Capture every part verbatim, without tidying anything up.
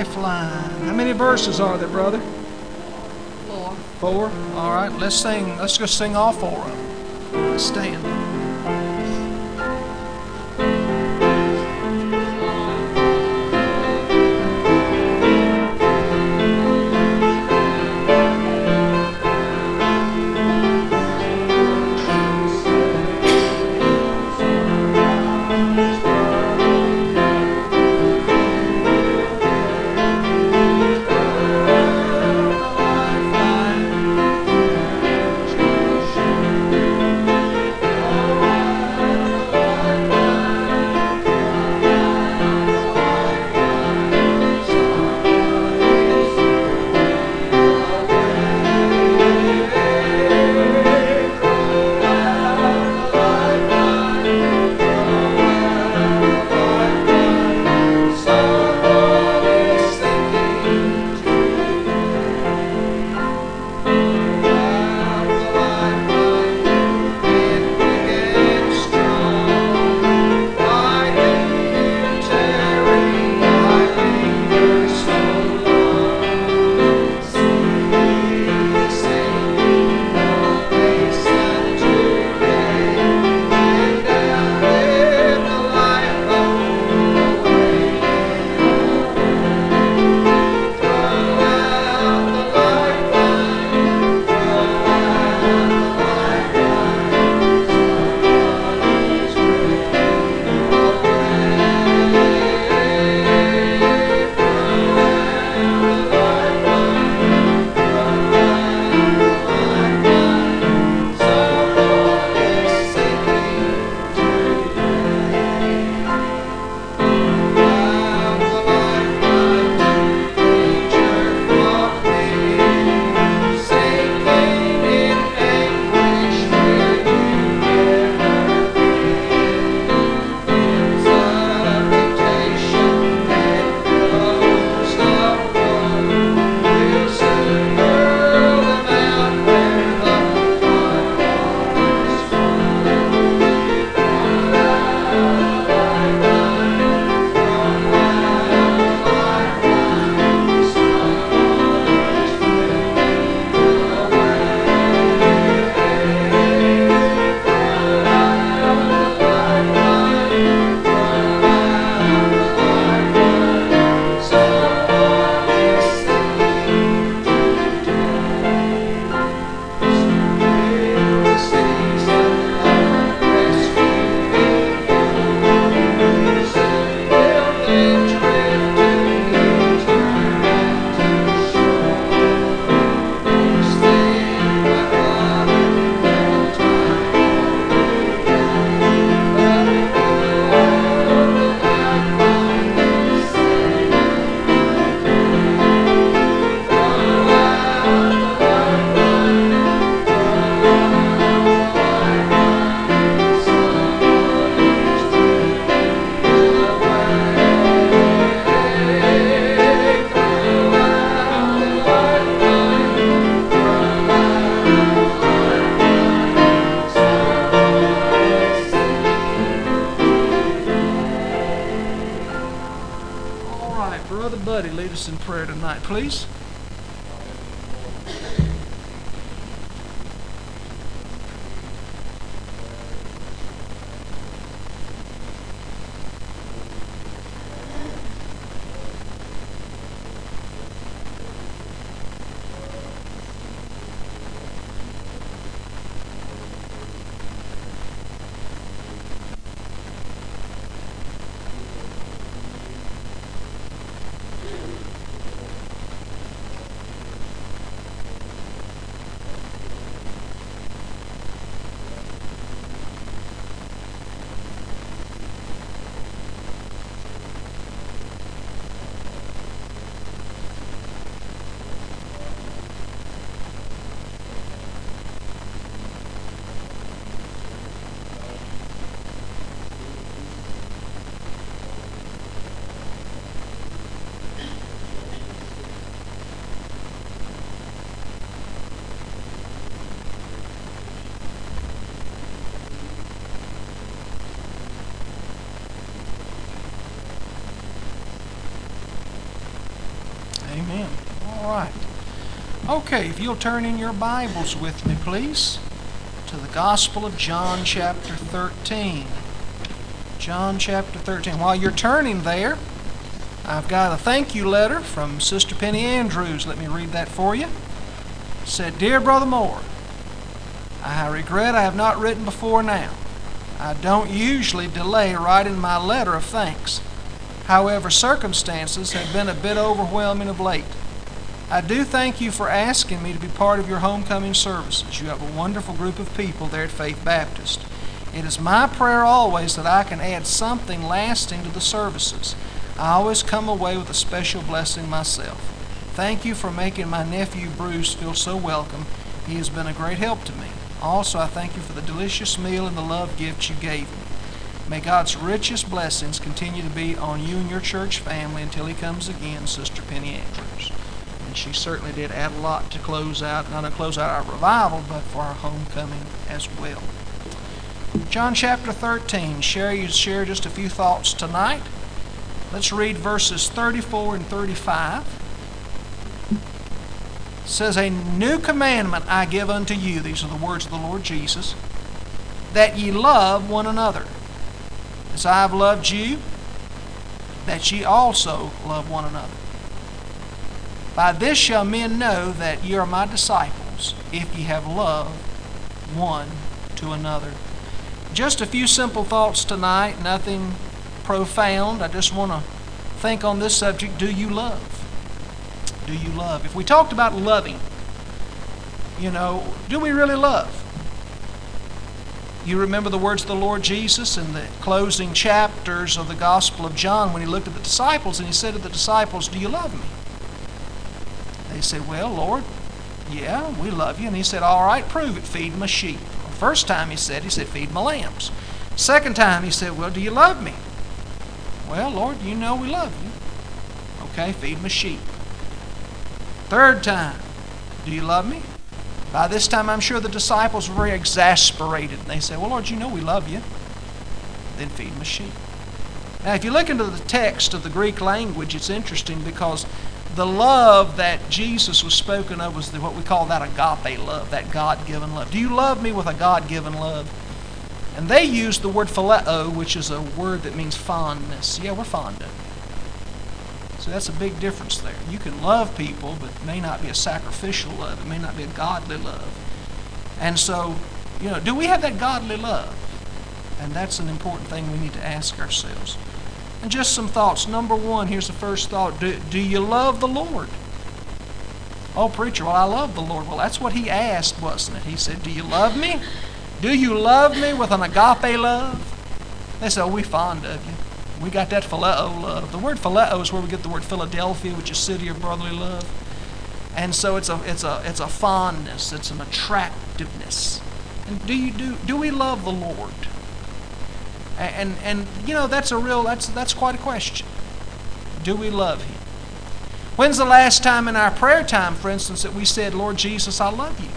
lifeline. How many verses are there, brother? Four. Four? All right, let's sing. Let's just sing all four of them. Let's stand. Lead us in prayer tonight, please. Amen. All right. Okay, if you'll turn in your Bibles with me, please, to the Gospel of John chapter thirteen. John chapter thirteen. While you're turning there, I've got a thank you letter from Sister Penny Andrews. Let me read that for you. It said, "Dear Brother Moore, I regret I have not written before now. I don't usually delay writing my letter of thanks. However, circumstances have been a bit overwhelming of late. I do thank you for asking me to be part of your homecoming services. You have a wonderful group of people there at Faith Baptist. It is my prayer always that I can add something lasting to the services. I always come away with a special blessing myself. Thank you for making my nephew Bruce feel so welcome. He has been a great help to me. Also, I thank you for the delicious meal and the love gift you gave me. May God's richest blessings continue to be on you and your church family until He comes again, Sister Penny Andrews." And she certainly did add a lot to close out, not to close out our revival, but for our homecoming as well. John chapter thirteen. Share you share just a few thoughts tonight. Let's read verses thirty-four and thirty-five. It says, "A new commandment I give unto you," these are the words of the Lord Jesus, "that ye love one another. As I have loved you, that ye also love one another. By this shall men know that ye are my disciples, if ye have love one to another." Just a few simple thoughts tonight, nothing profound. I just want to think on this subject. Do you love? Do you love? If we talked about loving, you know, do we really love? You remember the words of the Lord Jesus in the closing chapters of the Gospel of John when He looked at the disciples and He said to the disciples, "Do you love me?" They said, "Well, Lord, yeah, we love you." And He said, "All right, prove it. Feed my sheep." The first time He said, He said, "Feed my lambs." Second time He said, "Well, do you love me?" "Well, Lord, you know we love you." "Okay, feed my sheep." Third time, "Do you love me?" By this time, I'm sure the disciples were very exasperated. They said, "Well, Lord, you know we love you." "Then feed my sheep." Now, if you look into the text of the Greek language, it's interesting because the love that Jesus was spoken of was the, what we call that agape love, that God-given love. Do you love me with a God-given love? And they used the word phileo, which is a word that means fondness. Yeah, we're fond of you. So that's a big difference there. You can love people, but it may not be a sacrificial love. It may not be a godly love. And so, you know, do we have that godly love? And that's an important thing we need to ask ourselves. And just some thoughts. Number one, here's the first thought. Do, do you love the Lord? "Oh, preacher, well, I love the Lord." Well, that's what He asked, wasn't it? He said, "Do you love me? Do you love me with an agape love?" They said, "Oh, we're fond of you. We got that phileo love." The word phileo is where we get the word Philadelphia, which is city of brotherly love. And so it's a it's a it's a fondness, it's an attractiveness. And do you do do we love the Lord? And and, and you know that's a real that's that's quite a question. Do we love Him? When's the last time in our prayer time, for instance, that we said, "Lord Jesus, I love you"?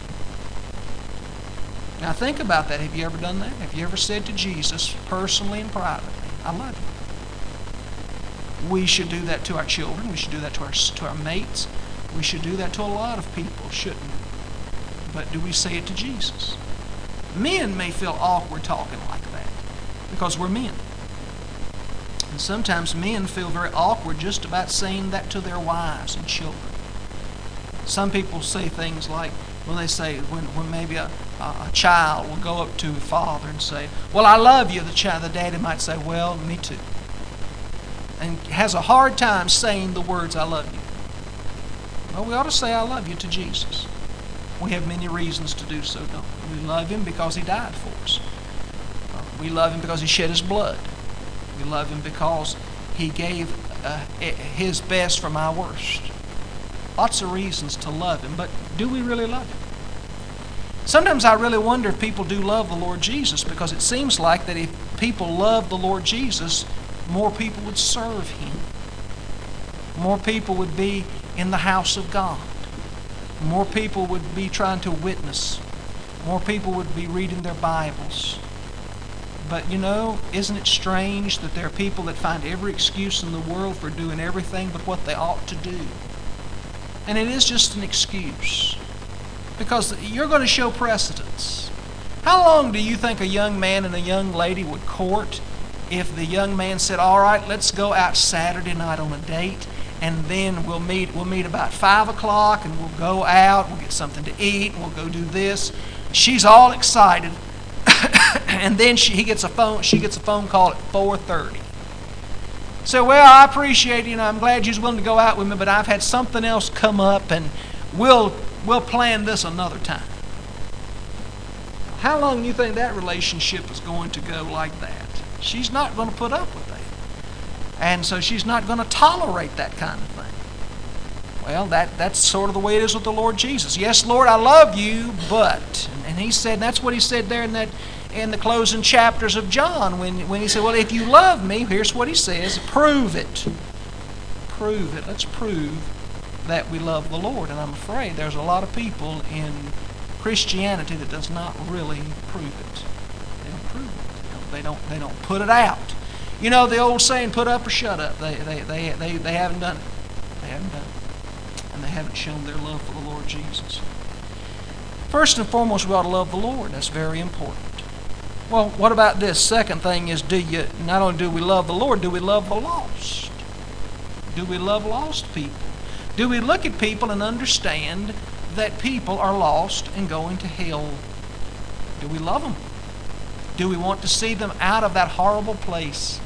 Now think about that. Have you ever done that? Have you ever said to Jesus personally and privately, "I love you"? We should do that to our children. We should do that to our to our mates. We should do that to a lot of people, shouldn't we? But do we say it to Jesus? Men may feel awkward talking like that because we're men. And sometimes men feel very awkward just about saying that to their wives and children. Some people say things like, when they say, when, when maybe a, a, a child will go up to a father and say, "Well, I love you," the child, the daddy might say, "Well, me too." And has a hard time saying the words, "I love you." Well, we ought to say, "I love you" to Jesus. We have many reasons to do so, don't we? We love Him because He died for us. We love Him because He shed His blood. We love Him because He gave uh, His best for my worst. Lots of reasons to love Him, but do we really love Him? Sometimes I really wonder if people do love the Lord Jesus, because it seems like that if people love the Lord Jesus, more people would serve Him. More people would be in the house of God. More people would be trying to witness. More people would be reading their Bibles. But you know, isn't it strange that there are people that find every excuse in the world for doing everything but what they ought to do? And it is just an excuse. Because you're going to show precedence. How long do you think a young man and a young lady would court if the young man said, all right, let's go out Saturday night on a date, and then we'll meet we'll meet about five o'clock, and we'll go out, we'll get something to eat, and we'll go do this. She's all excited. And then she, he gets a phone, she gets a phone call at four thirty. So, well, I appreciate, you know, I'm glad you're willing to go out with me, but I've had something else come up, and we'll we'll plan this another time. How long do you think that relationship is going to go like that? She's not going to put up with that. And so she's not going to tolerate that kind of thing. Well, that, that's sort of the way it is with the Lord Jesus. Yes, Lord, I love you, but, and he said, that's what he said there in that in the closing chapters of John when, when he said, well, if you love me, here's what he says, prove it. Prove it. Let's prove that we love the Lord. And I'm afraid there's a lot of people in Christianity that does not really prove it. They don't prove it. They don't, they don't put it out. You know the old saying, put up or shut up. They, they, they, they, they haven't done it. They haven't done it. And they haven't shown their love for the Lord Jesus. First and foremost, we ought to love the Lord. That's very important. Well, what about this? Second thing is, do you not only do we love the Lord, do we love the lost? Do we love lost people? Do we look at people and understand that people are lost and going to hell? Do we love them? Do we want to see them out of that horrible place?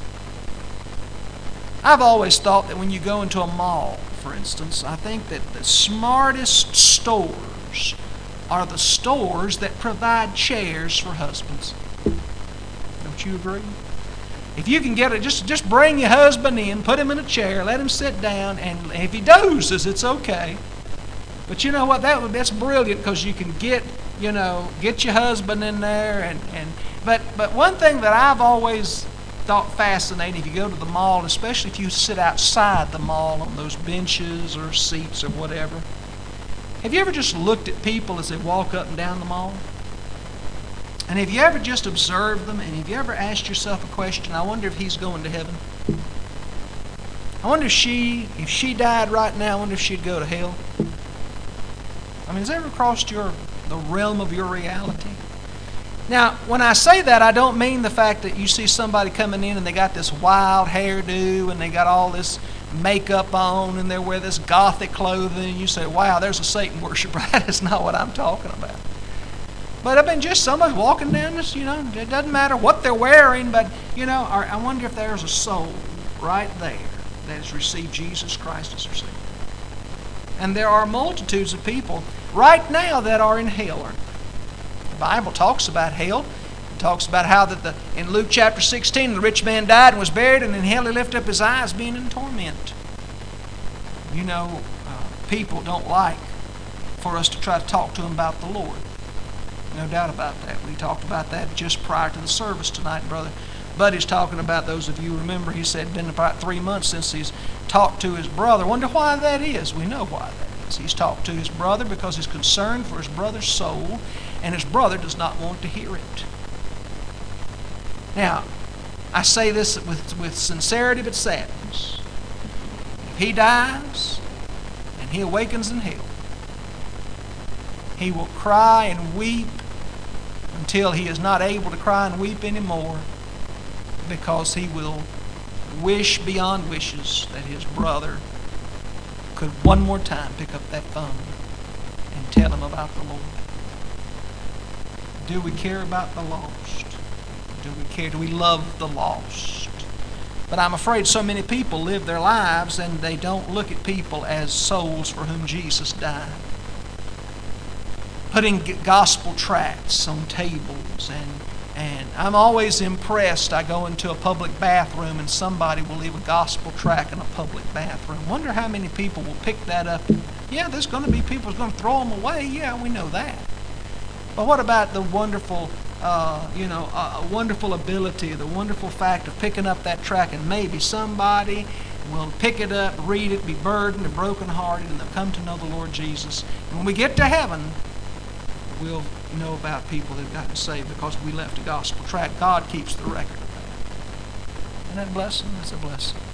I've always thought that when you go into a mall, for instance, I think that the smartest stores are the stores that provide chairs for husbands. Don't you agree? If you can get it, just, just bring your husband in, put him in a chair, let him sit down, and if he dozes, it's okay. But you know what? That that's brilliant because you can get, you know, get your husband in there. And, and but but one thing that I've always thought fascinating, if you go to the mall, especially if you sit outside the mall on those benches or seats or whatever, have you ever just looked at people as they walk up and down the mall? And have you ever just observed them, and have you ever asked yourself a question, I wonder if he's going to heaven? I wonder if she, if she died right now, I wonder if she'd go to hell? I mean, has that ever crossed your, the realm of your reality? Now, when I say that, I don't mean the fact that you see somebody coming in and they got this wild hairdo and they got all this makeup on and they wear this gothic clothing, and you say, wow, there's a Satan worshiper. That is not what I'm talking about. But I mean, just somebody walking down this, you know, it doesn't matter what they're wearing, but, you know, I wonder if there's a soul right there that has received Jesus Christ as their Savior. And there are multitudes of people right now that are in hell. The Bible talks about hell. It talks about how that the in Luke chapter sixteen, the rich man died and was buried, and in hell he lifted up his eyes, being in torment. You know, uh, people don't like for us to try to talk to them about the Lord. No doubt about that. We talked about that just prior to the service tonight, Brother Buddy's talking about, those of you remember, he said it's been about three months since he's talked to his brother. Wonder why that is. We know why that is. He's talked to his brother because he's concerned for his brother's soul, and his brother does not want to hear it. Now, I say this with, with sincerity but sadness. If he dies and he awakens in hell, he will cry and weep until he is not able to cry and weep anymore, because he will wish beyond wishes that his brother could one more time pick up that phone and tell him about the Lord. Do we care about the lost? Do we care? Do we love the lost? But I'm afraid so many people live their lives and they don't look at people as souls for whom Jesus died. Putting gospel tracts on tables, and and I'm always impressed. I go into a public bathroom and somebody will leave a gospel tract in a public bathroom. Wonder how many people will pick that up. Yeah, there's going to be people who's going to throw them away. Yeah, we know that. But what about the wonderful, uh, you know, uh, wonderful ability, the wonderful fact of picking up that tract, and maybe somebody will pick it up, read it, be burdened and brokenhearted, and they'll come to know the Lord Jesus. And when we get to heaven, we'll know about people that have gotten saved because we left a gospel tract. God keeps the record of that. Isn't that a blessing? That's a blessing.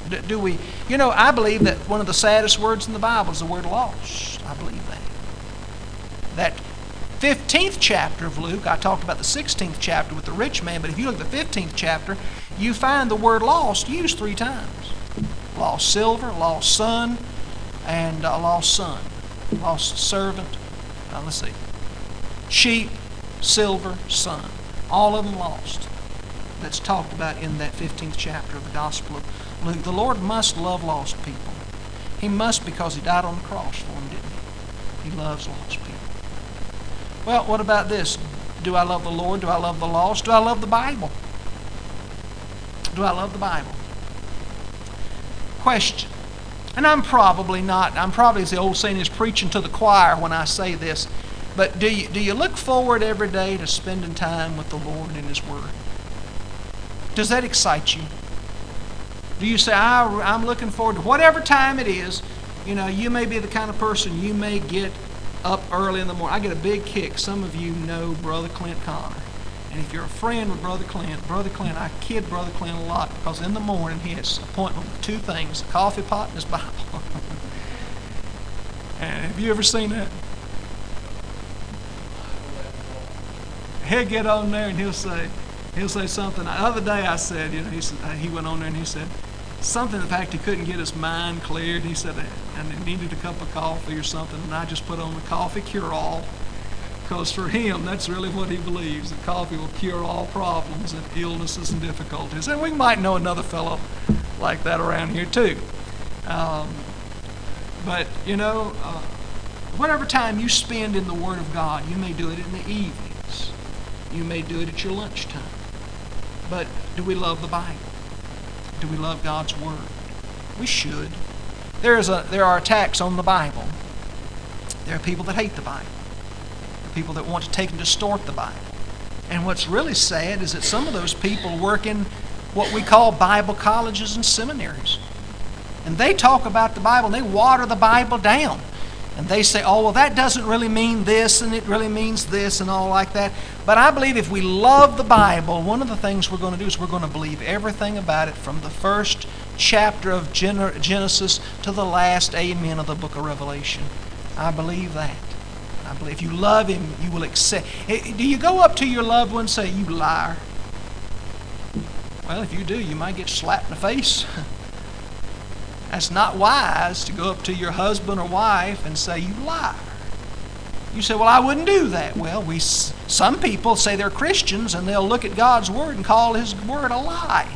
Do, do we, you know, I believe that one of the saddest words in the Bible is the word lost. I believe that. That fifteenth chapter of Luke, I talked about the sixteenth chapter with the rich man, but if you look at the fifteenth chapter, you find the word lost used three times. Lost silver, lost son, and uh, lost son. Lost servant. Uh, let's see. Sheep, silver, son. All of them lost. That's talked about in that fifteenth chapter of the Gospel of Luke. The Lord must love lost people. He must, because He died on the cross for them, didn't He? He loves lost people. Well, what about this? Do I love the Lord? Do I love the lost? Do I love the Bible? Do I love the Bible? Question. And I'm probably not, I'm probably, as the old saying is, preaching to the choir when I say this, but do you, do you look forward every day to spending time with the Lord and His Word? Does that excite you? Do you say, I, I'm looking forward to whatever time it is? You know, you may be the kind of person, you may get up early in the morning. I get a big kick. Some of you know Brother Clint Connor. And if you're a friend with Brother Clint, Brother Clint, I kid Brother Clint a lot because in the morning he has an appointment with two things, a coffee pot and his Bible. And have you ever seen that? He'll get on there and he'll say, he'll say something. The other day I said, you know, he said, he went on there and he said something. In fact, he couldn't get his mind cleared. He said, and he needed a cup of coffee or something, and I just put on the coffee cure-all. Because for him, that's really what he believes, that coffee will cure all problems and illnesses and difficulties. And we might know another fellow like that around here too. Um, but, you know, uh, whatever time you spend in the Word of God, you may do it in the evenings. You may do it at your lunchtime. But do we love the Bible? Do we love God's Word? We should. There is a, there are attacks on the Bible. There are people that hate the Bible. People that want to take and distort the Bible. And what's really sad is that some of those people work in what we call Bible colleges and seminaries. And they talk about the Bible and they water the Bible down. And they say, oh, well, that doesn't really mean this and it really means this and all like that. But I believe if we love the Bible, one of the things we're going to do is we're going to believe everything about it from the first chapter of Genesis to the last amen of the book of Revelation. I believe that. I believe if you love Him, you will accept. Do you go up to your loved one and say, you liar? Well, if you do, you might get slapped in the face. That's not wise to go up to your husband or wife and say, you liar. You say, well, I wouldn't do that. Well, we some people say they're Christians and they'll look at God's Word and call His Word a lie.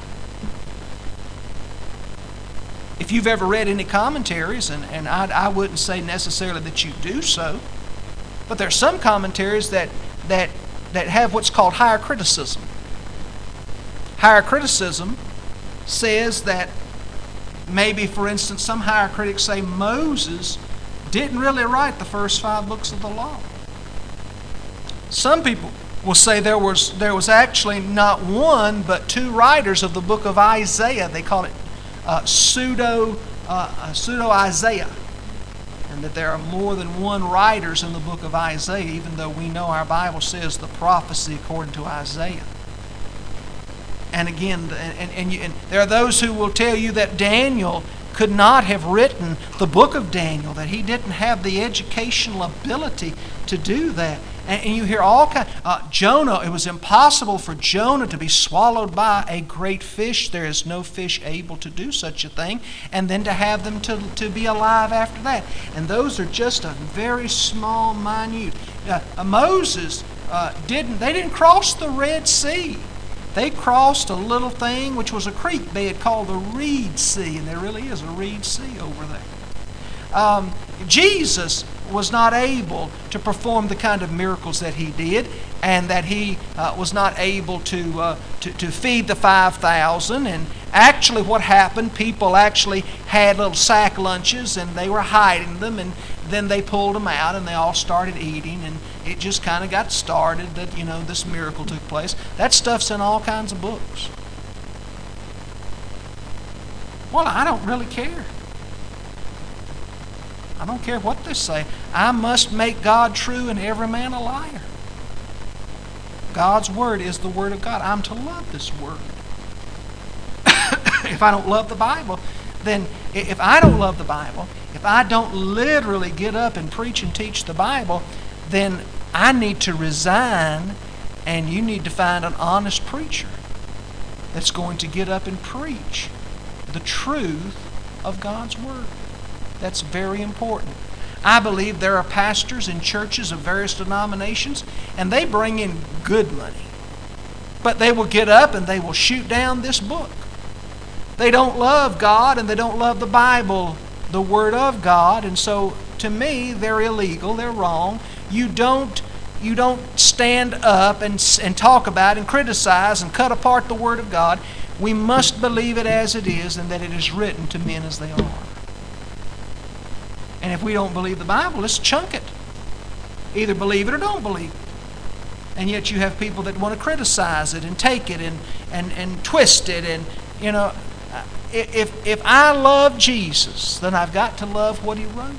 If you've ever read any commentaries, and, and I, I wouldn't say necessarily that you do so, but there are some commentaries that, that, that have what's called higher criticism. Higher criticism says that maybe, for instance, some higher critics say Moses didn't really write the first five books of the law. Some people will say there was, there was actually not one but two writers of the book of Isaiah. They call it uh, pseudo, uh, pseudo-Isaiah. And that there are more than one writers in the book of Isaiah, even though we know our Bible says the prophecy according to Isaiah. And again, and, and, you, and there are those who will tell you that Daniel could not have written the book of Daniel, that he didn't have the educational ability to do that. And, and you hear all kinds. Uh, Jonah, it was impossible for Jonah to be swallowed by a great fish. There is no fish able to do such a thing. And then to have them to, to be alive after that. And those are just a very small, minute. Uh, uh, Moses uh, didn't, they didn't cross the Red Sea. They crossed a little thing which was a creek bed called the Reed Sea. And there really is a Reed Sea over there. Um, Jesus was not able to perform the kind of miracles that He did, and that He uh, was not able to, uh, to to feed the five thousand. And actually what happened, people actually had little sack lunches and they were hiding them, and then they pulled them out and they all started eating, and it just kind of got started that, you know, this miracle took place. That stuff's in all kinds of books. Well, I don't really care. I don't care what they say. I must make God true and every man a liar. God's Word is the Word of God. I'm to love this Word. If I don't love the Bible, then if I don't love the Bible, if I don't literally get up and preach and teach the Bible, then I need to resign, and you need to find an honest preacher that's going to get up and preach the truth of God's Word. That's very important. I believe there are pastors in churches of various denominations, and they bring in good money. But they will get up and they will shoot down this book. They don't love God, and they don't love the Bible, the Word of God, and so to me they're illegal, they're wrong. You don't you don't stand up and, and talk about and criticize and cut apart the Word of God. We must believe it as it is, and that it is written to men as they are. And if we don't believe the Bible, let's chunk it. Either believe it or don't believe it. And yet you have people that want to criticize it and take it and, and, and twist it. And, you know, if, if I love Jesus, then I've got to love what He wrote.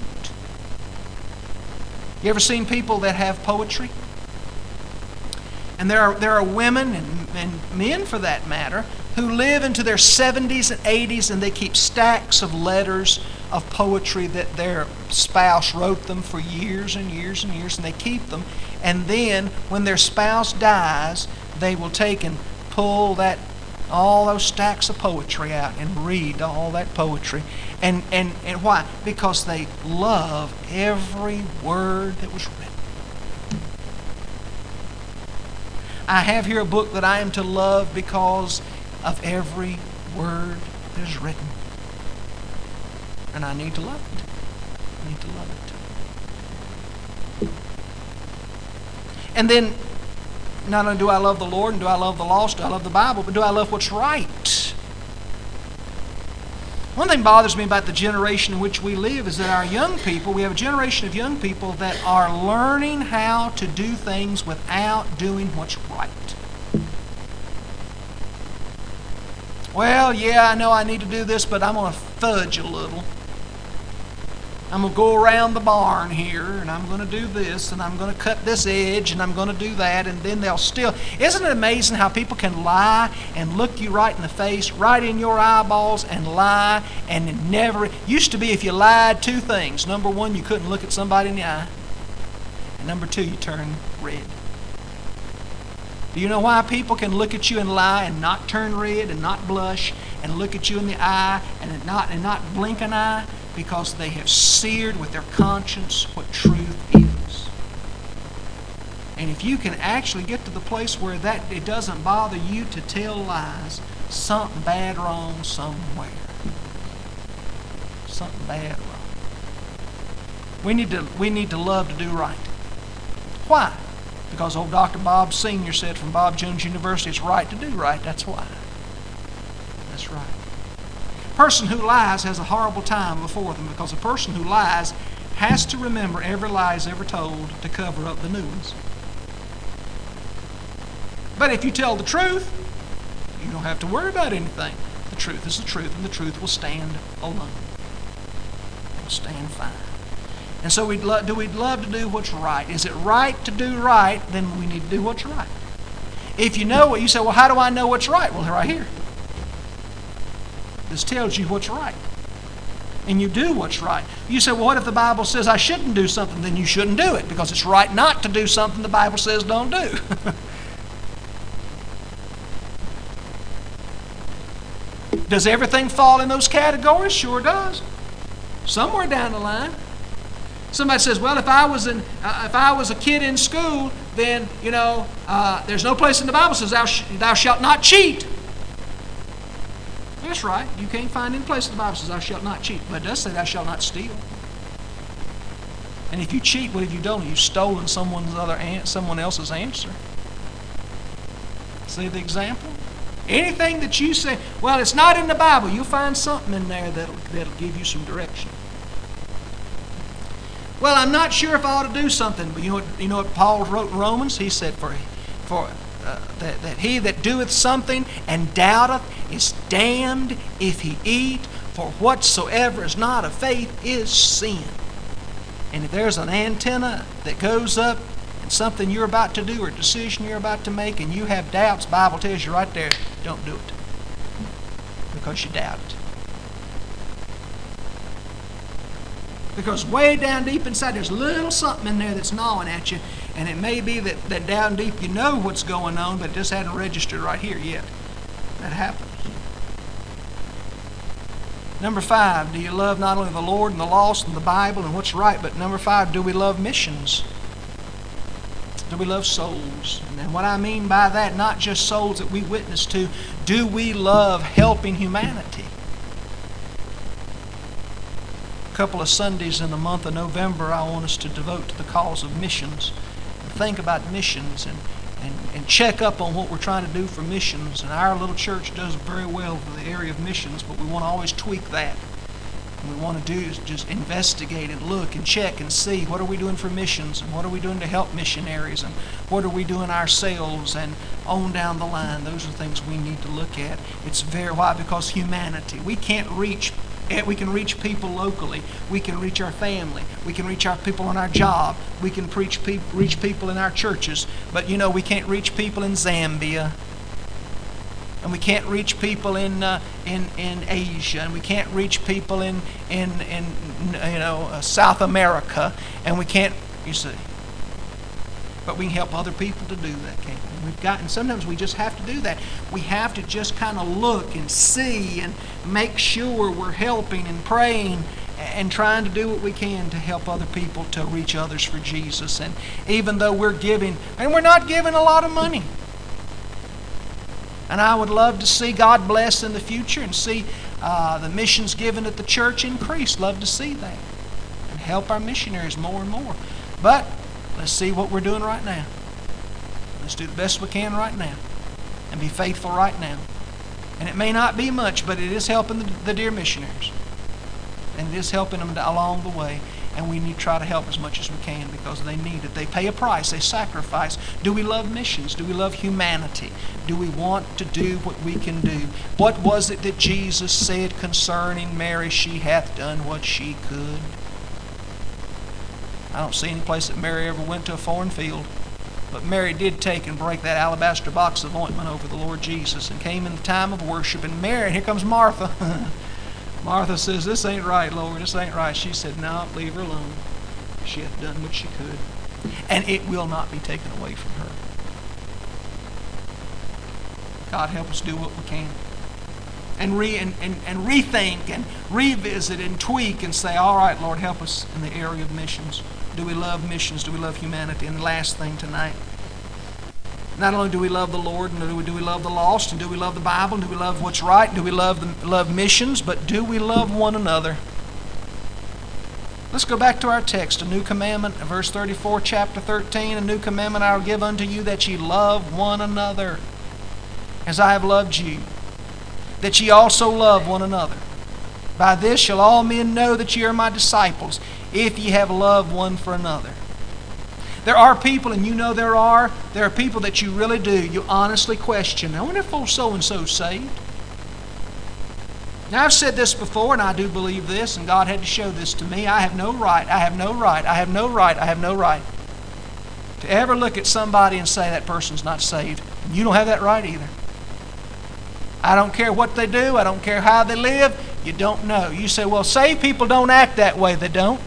You ever seen people that have poetry? And there are, there are women and, and men, for that matter, who live into their seventies and eighties, and they keep stacks of letters of poetry that their spouse wrote them for years and years and years, and they keep them. And then when their spouse dies, they will take and pull that all those stacks of poetry out and read all that poetry. And, and, and why? Because they love every word that was written. I have here a book that I am to love because of every word that is written. And I need to love it. I need to love it. And then, not only do I love the Lord and do I love the lost, do I love the Bible, but do I love what's right? One thing bothers me about the generation in which we live is that our young people, we have a generation of young people that are learning how to do things without doing what's right. Well, yeah, I know I need to do this, but I'm going to fudge a little. I'm going to go around the barn here, and I'm going to do this, and I'm going to cut this edge, and I'm going to do that, and then they'll still... Isn't it amazing how people can lie and look you right in the face, right in your eyeballs, and lie, and it never... Used to be if you lied, two things. Number one, you couldn't look at somebody in the eye. And number two, you turn red. Do you know why people can look at you and lie and not turn red and not blush and look at you in the eye and not, and not blink an eye? Because they have seared with their conscience what truth is. And if you can actually get to the place where that it doesn't bother you to tell lies, something bad wrong somewhere. Something bad wrong. We need to we need to love to do right. Why? Because old Doctor Bob Senior said from Bob Jones University, it's right to do right. That's why. That's right. A person who lies has a horrible time before them, because a person who lies has to remember every lie is ever told to cover up the new ones. But if you tell the truth, you don't have to worry about anything. The truth is the truth, and the truth will stand alone. It will stand fine. And so we'd lo- do we'd love to do what's right. Is it right to do right? Then we need to do what's right. If you know what, you say, well, how do I know what's right? Well, right here. This tells you what's right. And you do what's right. You say, well, what if the Bible says I shouldn't do something? Then you shouldn't do it, because it's right not to do something the Bible says don't do. Does everything fall in those categories? Sure does. Somewhere down the line. Somebody says, well, if I was in, uh, if I was a kid in school, then, you know, uh, there's no place in the Bible that says thou, sh- thou shalt not cheat. That's right. You can't find any place in the Bible that says thou shalt not cheat. But it does say thou shalt not steal. And if you cheat, what have you done? You've stolen someone's other an- someone else's answer. See the example? Anything that you say, well, it's not in the Bible, you'll find something in there that'll, that'll give you some direction. Well, I'm not sure if I ought to do something. But you know what, you know what Paul wrote in Romans? He said, for, for uh, that, that he that doeth something and doubteth is damned if he eat, for whatsoever is not of faith is sin. And if there's an antenna that goes up and something you're about to do or a decision you're about to make and you have doubts, the Bible tells you right there, don't do it. Because you doubt it. Because way down deep inside, there's a little something in there that's gnawing at you. And it may be that, that down deep you know what's going on, but it just hadn't registered right here yet. That happens. Number five, do you love not only the Lord and the lost and the Bible and what's right, but number five, do we love missions? Do we love souls? And what I mean by that, not just souls that we witness to, do we love helping humanity? A couple of Sundays in the month of November, I want us to devote to the cause of missions. And think about missions and, and, and check up on what we're trying to do for missions. And our little church does very well for the area of missions, but we want to always tweak that. And we want to do is just investigate and look and check and see what are we doing for missions and what are we doing to help missionaries and what are we doing ourselves and on down the line. Those are things we need to look at. It's very why because humanity. We can't reach we can reach people locally. We can reach our family. We can reach our people on our job. We can preach pe- reach people in our churches. But you know, we can't reach people in Zambia. And we can't reach people in uh, in in Asia, and we can't reach people in in in you know uh, South America, and we can't. You see, but we can help other people to do that, can't we? We've got, and sometimes we just have to do that. We have to just kind of look and see and make sure we're helping and praying and trying to do what we can to help other people to reach others for Jesus. And even though we're giving, and we're not giving a lot of money. And I would love to see God bless in the future and see uh, the missions given at the church increase. Love to see that. And help our missionaries more and more. But let's see what we're doing right now. Let's do the best we can right now. And be faithful right now. And it may not be much, but it is helping the, the dear missionaries. And it is helping them along the way. And we need to try to help as much as we can because they need it. They pay a price. They sacrifice. Do we love missions? Do we love humanity? Do we want to do what we can do? What was it that Jesus said concerning Mary? She hath done what she could. I don't see any place that Mary ever went to a foreign field. But Mary did take and break that alabaster box of ointment over the Lord Jesus and came in the time of worship. And Mary, and here comes Martha. Martha says, this ain't right, Lord. This ain't right. She said, no, leave her alone. She hath done what she could. And it will not be taken away from her. God help us do what we can. And, re, and, and, and rethink and revisit and tweak and say, all right, Lord, help us in the area of missions. Do we love missions? Do we love humanity? And the last thing tonight, not only do we love the Lord, and do we, do we love the lost, and do we love the Bible, and do we love what's right, and do we love the, love missions, but do we love one another? Let's go back to our text, a new commandment, verse thirty-four, chapter thirteen, a new commandment I will give unto you, that ye love one another, as I have loved you, that ye also love one another. By this shall all men know that ye are my disciples, if ye have love one for another. There are people, and you know there are, there are people that you really do, you honestly question, I wonder if old so-and-so saved. Now I've said this before, and I do believe this, and God had to show this to me. I have no right, I have no right, I have no right, I have no right to ever look at somebody and say that person's not saved. You don't have that right either. I don't care what they do, I don't care how they live, you don't know. You say, well, saved people don't act that way. They don't.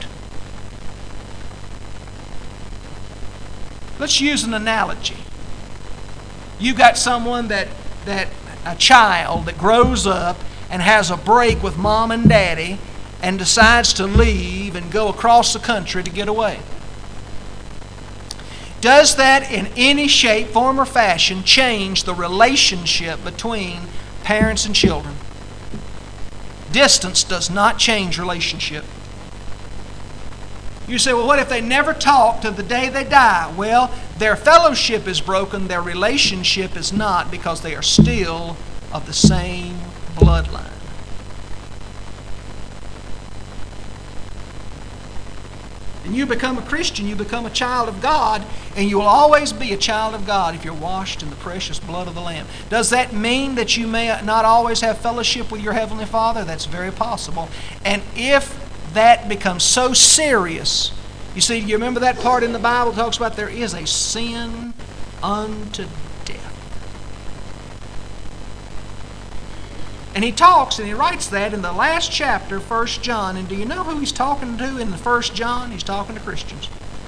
Let's use an analogy. You got someone that, that a child that grows up and has a break with mom and daddy and decides to leave and go across the country to get away. Does that in any shape, form, or fashion change the relationship between parents and children? Distance does not change relationship. You say, well, what if they never talk to the day they die? Well, their fellowship is broken, their relationship is not, because they are still of the same bloodline. And you become a Christian, you become a child of God, and you will always be a child of God if you're washed in the precious blood of the Lamb. Does that mean that you may not always have fellowship with your Heavenly Father? That's very possible. And if that becomes so serious, you see, you remember that part in the Bible that talks about there is a sin unto death. And he talks and he writes that in the last chapter, First John. And do you know who he's talking to in the First John? He's talking to Christians.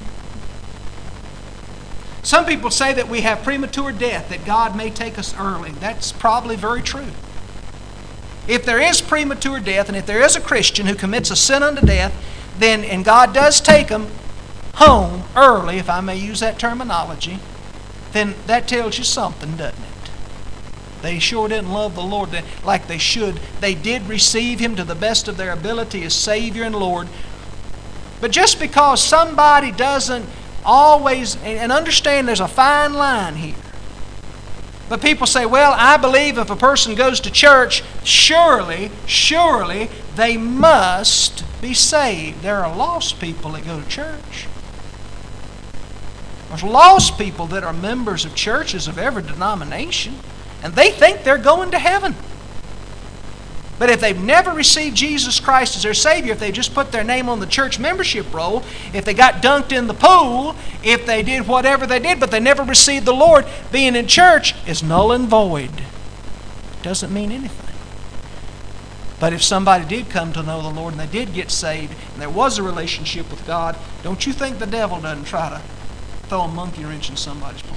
Some people say that we have premature death, that God may take us early. That's probably very true. If there is premature death, and if there is a Christian who commits a sin unto death, then, and God does take them home early, if I may use that terminology, then that tells you something, doesn't it? They sure didn't love the Lord like they should. They did receive Him to the best of their ability as Savior and Lord. But just because somebody doesn't always, and understand there's a fine line here. But people say, well, I believe if a person goes to church, surely, surely they must be saved. There are lost people that go to church. There's lost people that are members of churches of every denomination, and they think they're going to heaven. But if they've never received Jesus Christ as their Savior, if they just put their name on the church membership roll, if they got dunked in the pool, if they did whatever they did, but they never received the Lord, being in church is null and void. It doesn't mean anything. But if somebody did come to know the Lord and they did get saved and there was a relationship with God, don't you think the devil doesn't try to throw a monkey wrench in somebody's plans?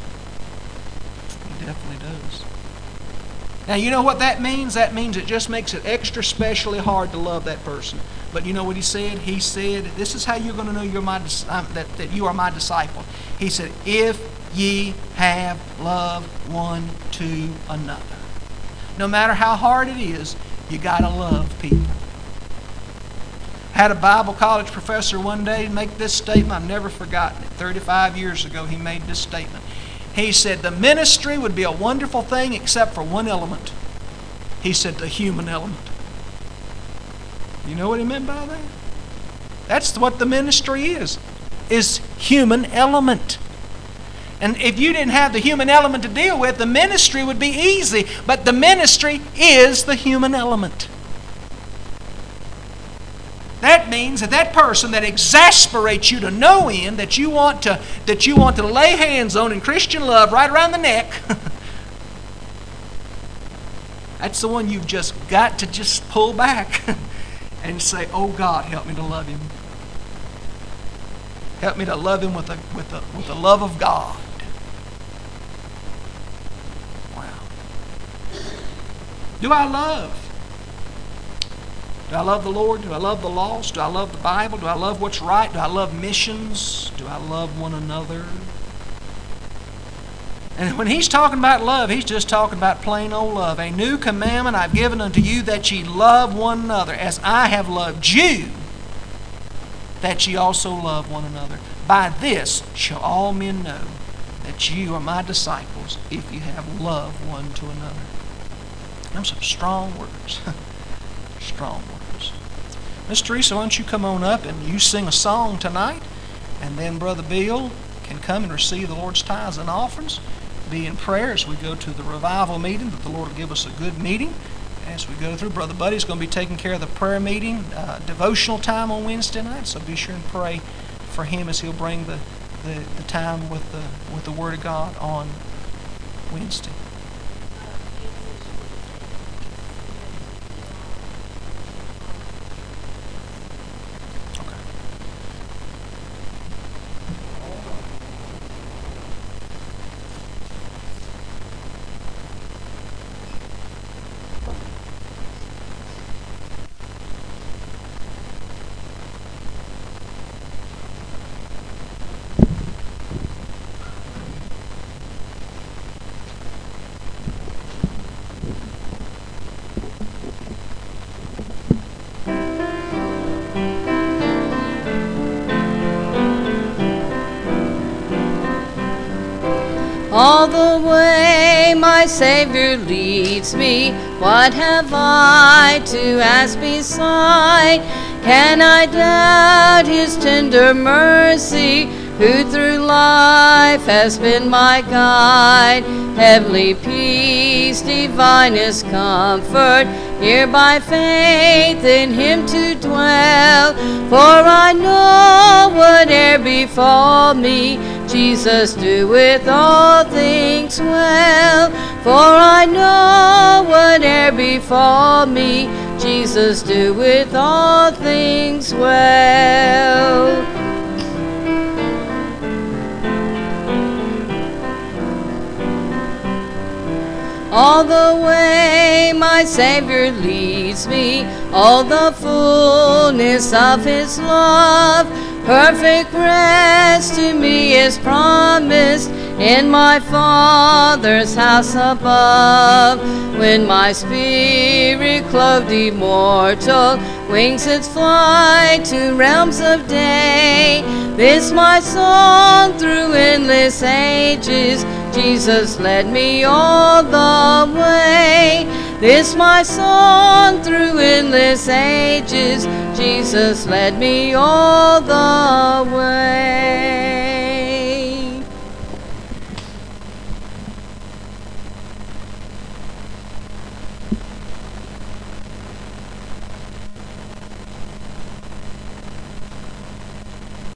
He definitely does. Now, you know what that means? That means it just makes it extra specially hard to love that person. But you know what he said? He said, this is how you're going to know you're my, um, that, that you are my disciple. He said, if ye have love one to another. No matter how hard it is, you got to love people. Had a Bible college professor one day make this statement. I've never forgotten it. thirty-five years ago, he made this statement. He said, the ministry would be a wonderful thing except for one element. He said, the human element. You know what he meant by that? That's what the ministry is, is human element. And if you didn't have the human element to deal with, the ministry would be easy. But the ministry is the human element. That means that that person that exasperates you to no end, that you want to that you want to lay hands on in Christian love right around the neck, that's the one you've just got to just pull back and say, "Oh God, help me to love him. Help me to love him with the with the with the love of God." Wow. Do I love? Do I love the Lord? Do I love the lost? Do I love the Bible? Do I love what's right? Do I love missions? Do I love one another? And when he's talking about love, he's just talking about plain old love. A new commandment I've given unto you, that ye love one another, as I have loved you, that ye also love one another. By this shall all men know that you are my disciples, if you have love one to another. Them some strong words. Strong words. Miss Teresa, why don't you come on up and you sing a song tonight, and then Brother Bill can come and receive the Lord's tithes and offerings. Be in prayer as we go to the revival meeting, that the Lord will give us a good meeting as we go through. Brother Buddy's going to be taking care of the prayer meeting, uh, devotional time on Wednesday night, so be sure and pray for him as he'll bring the, the, the time with the, with the Word of God on Wednesday. All the way my Savior leads me, what have I to ask beside? Can I doubt his tender mercy, who through life has been my guide? Heavenly peace, divinest comfort, here by faith in him to dwell. For I know whate'er befall me, Jesus doeth all things well. For I know whate'er befall me, Jesus doeth all things well. All the way my Savior leads me, all the fullness of His love, perfect rest to me is promised in my Father's house above. When my spirit clothed immortal wings its flight to realms of day, this my song through endless ages, Jesus led me all the way. This my song through endless ages, Jesus led me all the